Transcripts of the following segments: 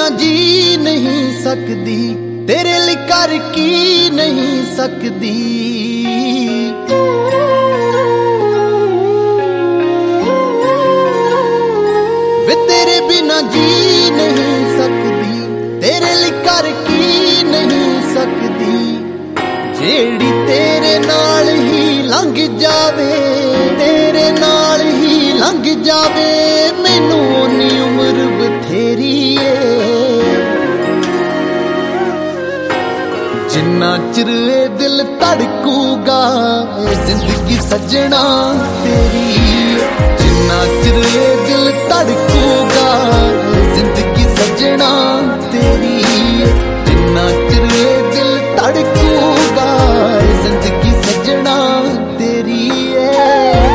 बिना जी नहीं सकदी, तेरे लिए कर की नहीं सकदी। वे तेरे बिना जी नहीं सकदी, तेरे लिए कर की नहीं सकदी। जेड़ी तेरे नाल ही लंघ जावे, तेरे नाल ही लंघ जावे, मैनू ओनी उम्र बथेरी है। जिन्ना चिर ए दिल धड़कूगा ए जिंदगी सजना तेरी, जिन्ना चिर ए दिल धड़कूगा ए जिंदगी सजना तेरी, जिन्ना चिर ए दिल धड़कूगा ए जिंदगी सजना तेरी है।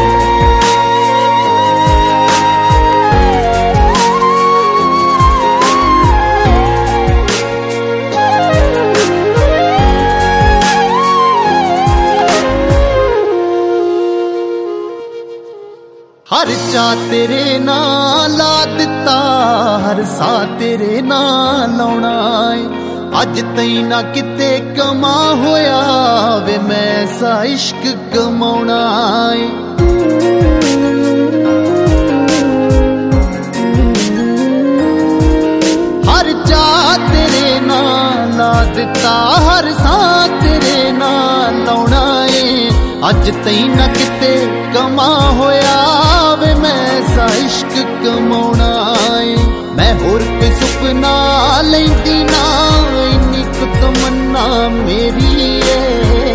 हर चा तेरे नाल ला दिता, हर सा तेरे नाल लाउणा है। अज तई ना किते कमा होया वे मैं सा इश्क कमाउणा है। हर चा तेरे नाल ला दिता, हर सा तेरे नाल लाउणा है। अज तई ना किते कमा होया वे मैं सा इश्क कमाउणा है। मैं होर कोई सुपना लैंदी ना, इन्नी को तमन्ना मेरी है।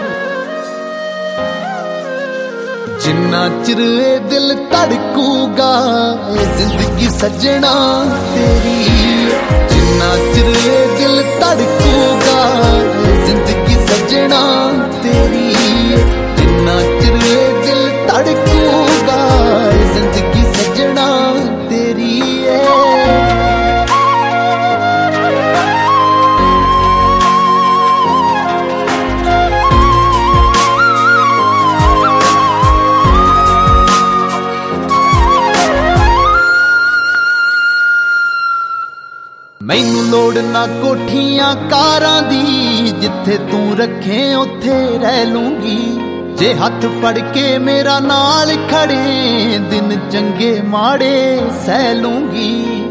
जिन्ना चिर ए दिल धड़कूगा ए जिंदगी सजना तेरी, जिन्ना चिर ए दिल धड़कूगा ए जिंदगी सजना तेरी, जिन्ना चिर ए दिल धड़कूगा ए जिंदगी सजना तेरी है। मैनू लोड़ ना कोठियां कारां दी, जिथे तू रखे उथे रह लूंगी। जे हथ फड़ के मेरा नाल खड़े, दिन चंगे माड़े सह लूंगी।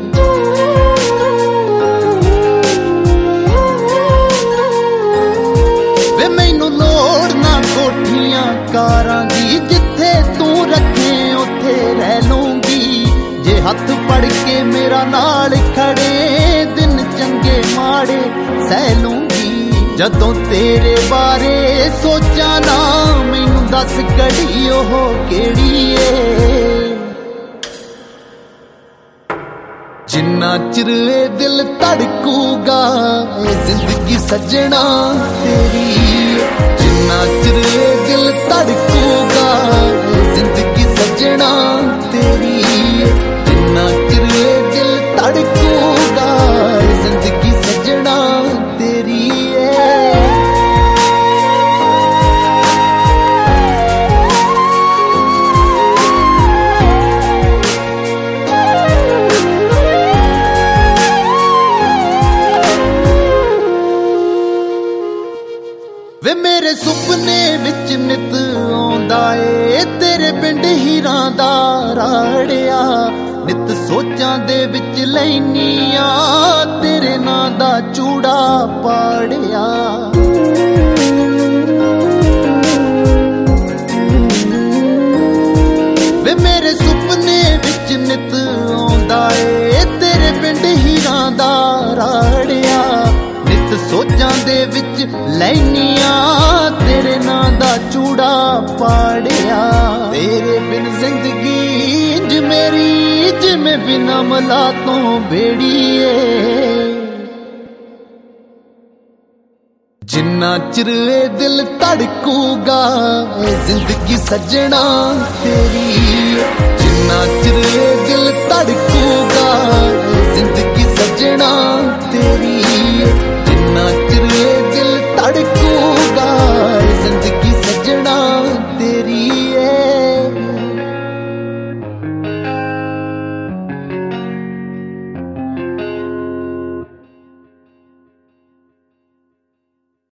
वे मैनू लोड़ ना कोठियां कारां दी, जिथे तू रखे उथे रह लूंगी। जे हथ फड़ के मेरा नाल खड़े, दिन चंगे माड़े सह लूंगी। जदों तेरे बारे सोचा ना, मैनू दस घड़ी ओह केड़ी ए। जिन्ना चिर ए दिल धड़कूगा ए जिंदगी सजना तेरी, जिन्ना चिर ए दिल धड़कूगा ए जिंदगी सजना तेरी, जिन्ना चिर ए दिल धड़कूगा ए जिंदगी सजना तेरी है। वे मेरे सुपने विच नित आउंदा ए तेरे पिंड हीरां दा राड़िया। नित सोचां दे विच लैनिया, तेरे नां दा चूड़ा पाड़िया। वे मेरे सुपने विच नित आउंदा ए तेरे पिंड हीरां दा राड़िया। नित सोचां दे विच लैनिया, तेरे नां दा चूड़ा पाड़िया। तेरे बिन जिंदगी इंज मेरी, जिमें बिना मला तो बेड़िए। जिन्ना चिर ए दिल धड़कूगा ए जिंदगी सजना तेरी, जिन्ना चिर ए दिल धड़कूगा ए जिंदगी सजना तेरी।